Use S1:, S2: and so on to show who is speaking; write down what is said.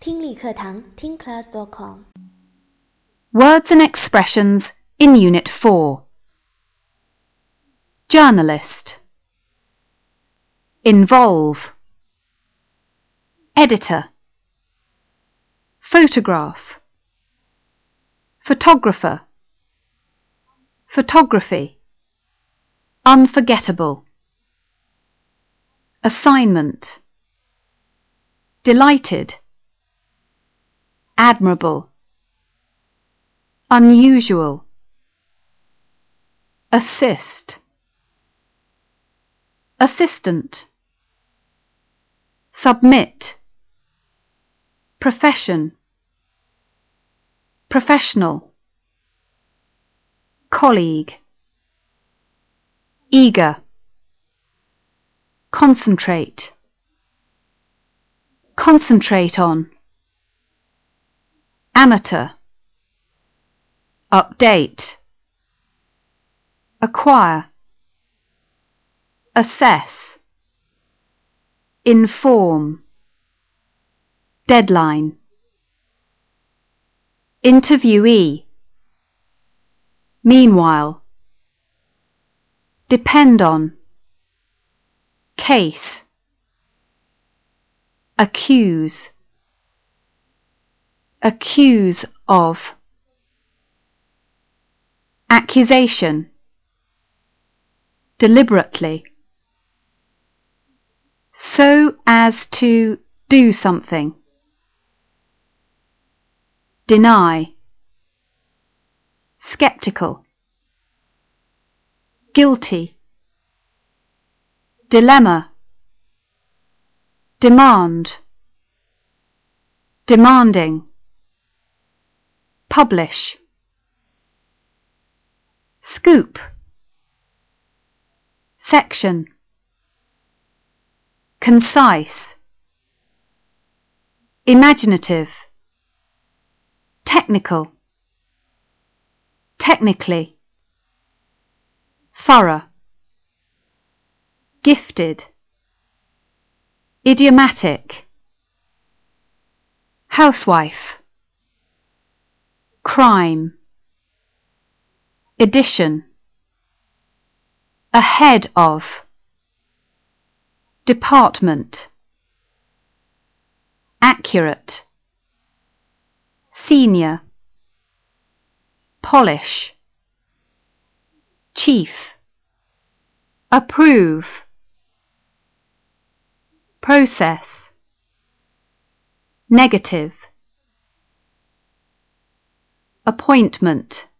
S1: 听力课堂听class.com
S2: Words and expressions in Unit 4. Journalist. Involve. Editor. Photograph. Photographer. Photography. Unforgettable. Assignment. Delighted. Admirable. Unusual. Assist. Assistant. Submit. Profession. Professional. Colleague. Eager. Concentrate. Concentrate on. Amateur. Update. Acquire. Assess. Inform. Deadline. Interviewee. Meanwhile. Depend on. Case. Accuse. Accuse of. Accusation. Deliberately. So as to do something. Deny. Skeptical. Guilty. Dilemma. Demand. Demanding. Publish. Scoop. Section. Concise. Imaginative. Technical. Technically. Thorough. Gifted. Idiomatic. Housewife. Crime. Edition. Ahead of. Department. Accurate. Senior. Polish. Chief. Approve. Process. Negative. Appointment.